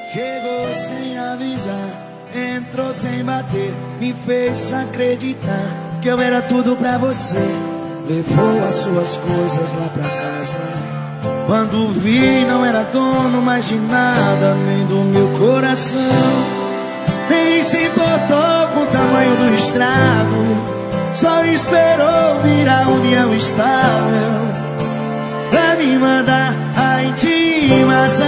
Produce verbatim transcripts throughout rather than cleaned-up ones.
Chegou sem avisar, entrou sem bater, me fez acreditar que eu era tudo pra você. Levou as suas coisas lá pra casa. Quando vi, não era dono mais de nada, nem do meu coração. Nem se importou com o tamanho do estrago, só esperou vir a união estável pra me mandar a intimação.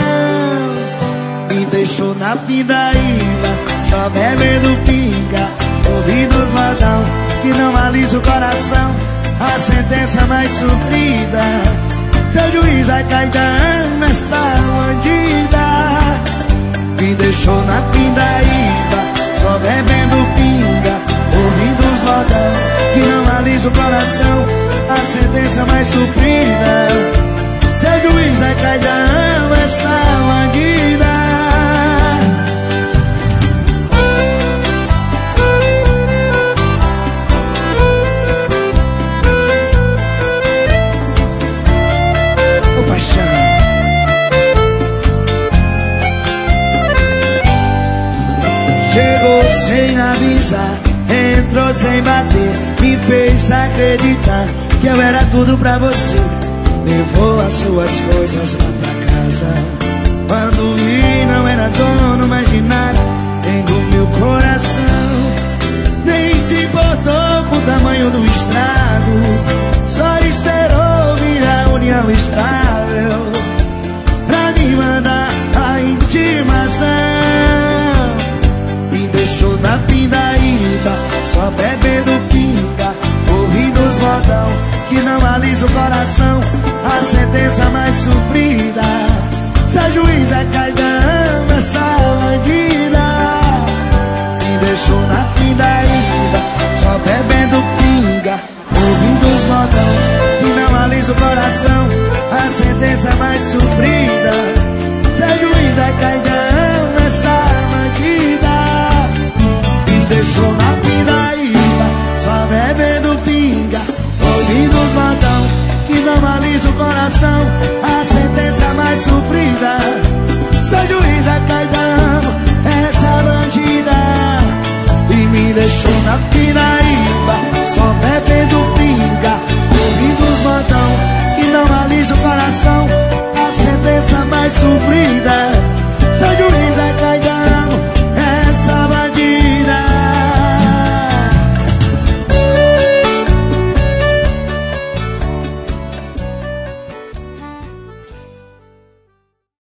Me deixou na pindaíba, só bebendo pinga, ouvindo os modão que não alisa o coração. A sentença mais sofrida, seu juiz vai cair dando essa bandida. Me deixou na pindaíba, só bebendo pinga, ouvindo os modão que não alisa o coração. A sentença mais sofrida, seu juiz vai cair dando essa bandida. Chegou sem avisar, entrou sem bater, me fez acreditar que eu era tudo pra você. Levou as suas coisas lá pra casa. Quando vi, não era dono mais de nada, nem do meu coração. Nem se importou com o tamanho do estrago, só esperou vir a união estável pra me mandar a intimação. Me deixou na pindaíba, só bebendo pinga, ouvindo os modão que não alisa o coração. A sentença mais sofrida, seu juiz é caidão essa bandida. Me deixou na pindaíba, só bebendo pinga, ouvindo os modão que não alisa o coração. A sentença mais sofrida, seu juiz é caidão essa bandida. Me deixou na pindaíba, só bebendo pinga, ouvindo os modão que não alisa o coração. A sentença mais sofrida, seu juiz vai cair dando essa bandida. E me deixou na pindaíba, só bebendo pinga, ouvindo os modão que não alisa o coração.